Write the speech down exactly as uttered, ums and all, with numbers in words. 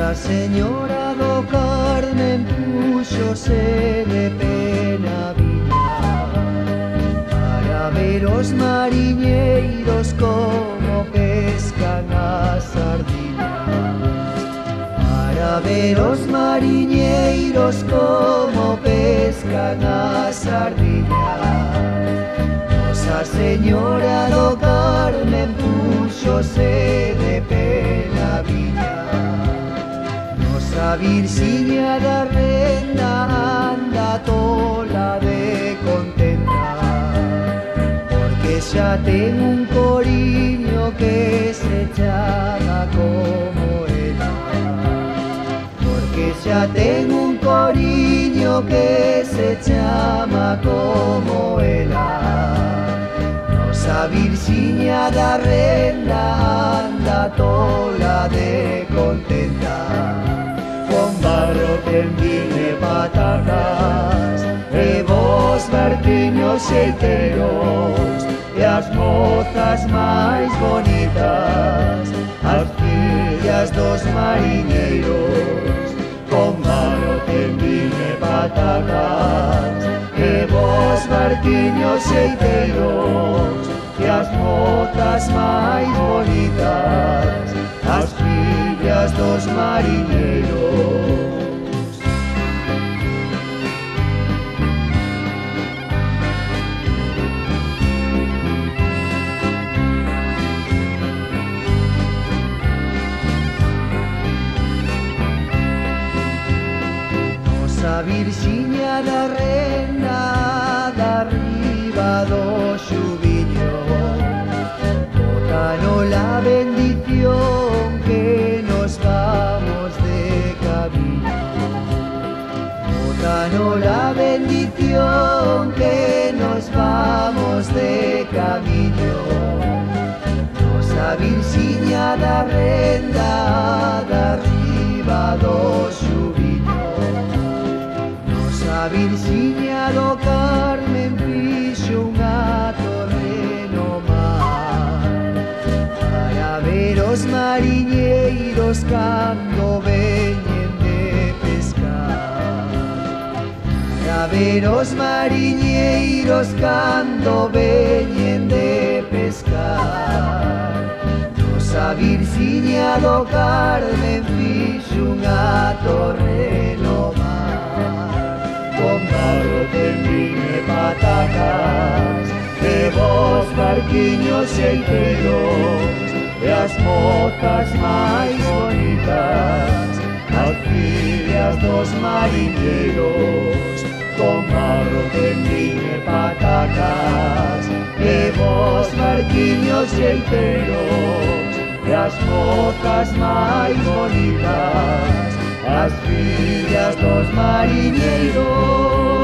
Nosa Señora do Carmen púxose de pé na viña para ver os mariñeiros como pescan as sardiñas, para ver os mariñeiros como pescan as sardiñas. Nosa Señora do Carmen púxose de pé na viña, Nosa Virxiña da Renda anda tola de contenta, porque xa ten un coriño que se chama como ela, porque xa ten un coriño que se chama como ela. Nosa Virxiña da Renda anda tola de contenta, con barro, tendín e patacas, e vos barquiños xeiteiros, e as mozas máis bonitas, as fillas dos mariñeiros, con barro, tendín e patacas, e vos barquiños xeiteiros, e as mozas máis bonitas, as fillas dos mariñeiros. Nosa Virxiña da Renda da riba do xubiño, botanos la bendición que nos vamos de camiño, botanos la bendición que nos vamos de camiño. Nosa Virxiña da Renda da riba do xubiño, Nosa Virxiña do Carmen fixo unha torre no mar para ver os mariñeiros cando veñen de pescar, para ver os mariñeiros cando veñen de pescar. Nosa Virxiña do Carmen fixo unha torre no mar, con barro, tendín e patacas, e vos barquiños xeiteiros, e as mozas máis bonitas, as fillas dos mariñeiros, con barro, tendín e patacas, e vos barquiños xeiteiros, e as mozas máis bonitas, as fillas dos mariñeiros.